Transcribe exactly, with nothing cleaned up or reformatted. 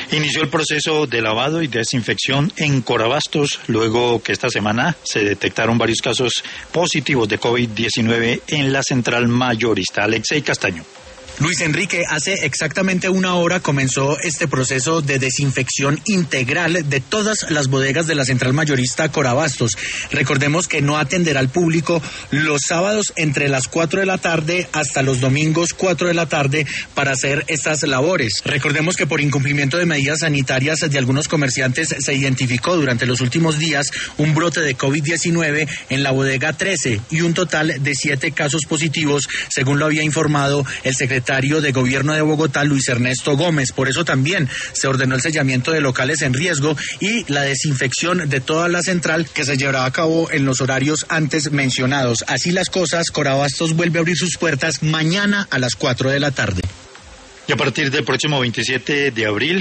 Inició el proceso de lavado y desinfección en Corabastos, luego que esta semana se detectaron varios casos positivos de COVID diecinueve en la central mayorista. Alexei Castaño. Luis Enrique, hace exactamente una hora comenzó este proceso de desinfección integral de todas las bodegas de la central mayorista Corabastos. Recordemos que no atenderá al público los sábados entre las cuatro de la tarde hasta los domingos cuatro de la tarde para hacer estas labores. Recordemos que por incumplimiento de medidas sanitarias de algunos comerciantes se identificó durante los últimos días un brote de COVID diecinueve en la bodega trece y un total de siete casos positivos, según lo había informado el secretario de Gobierno de Bogotá, Luis Ernesto Gómez. Por eso también se ordenó el sellamiento de locales en riesgo y la desinfección de toda la central, que se llevará a cabo en los horarios antes mencionados. Así las cosas, Corabastos vuelve a abrir sus puertas mañana a las cuatro de la tarde. Y a partir del próximo veintisiete de abril